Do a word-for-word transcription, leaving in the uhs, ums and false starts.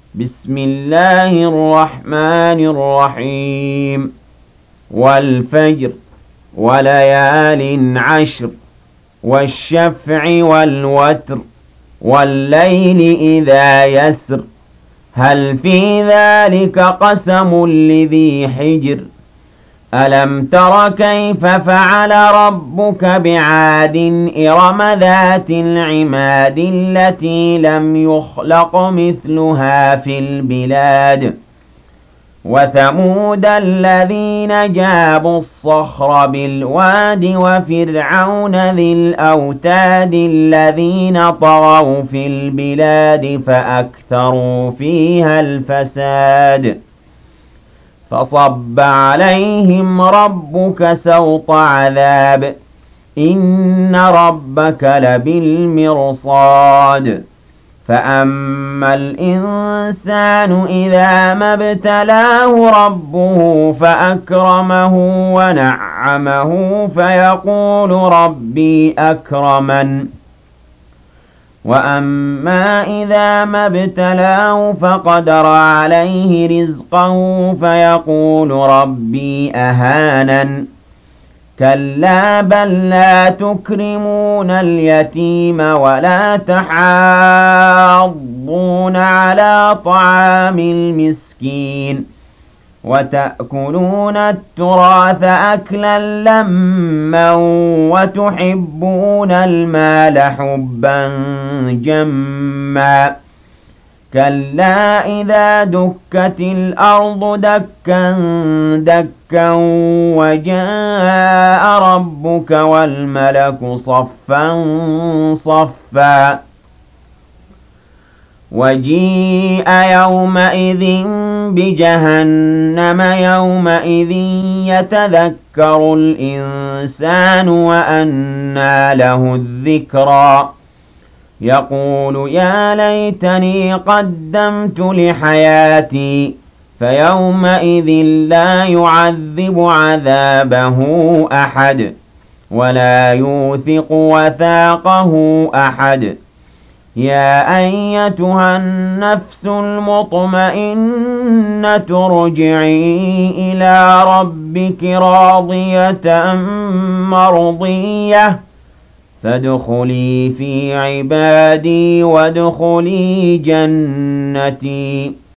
بسم الله الرحمن الرحيم والفجر وليال عشر والشفع والوتر والليل إذا يسر هل في ذلك قسم لذي حجر ألم تر كيف فعل ربك بعاد إرم ذات العماد التي لم يخلق مثلها في البلاد وثمود الذين جابوا الصخر بالواد وفرعون ذي الأوتاد الذين طغوا في البلاد فأكثروا فيها الفساد فصب عليهم ربك سوط عذاب إن ربك لبالمرصاد فأما الإنسان إذا ما ابتلاه ربه فأكرمه ونعمه فيقول ربي أكرمن وأما إذا ما ابتلاه فقدر عليه رزقه فيقول ربي أهانن كلا بل لا تكرمون اليتيم ولا تحاضون على طعام المسكين وتأكلون التراث أكلا لما وتحبون المال حبا جما كلا إذا دكت الأرض دكا دكا وجاء ربك والملك صفا صفا وجيء يومئذ بجهنم يومئذ يتذكر الإنسان وأنى له الذكرى يقول يا ليتني قدمت لحياتي فيومئذ لا يعذب عذابه أحد ولا يوثق وثاقه أحد يا أيتها النفس المطمئنة ارجعي إلى ربك راضية مرضية فادخلي في عبادي وادخلي جنتي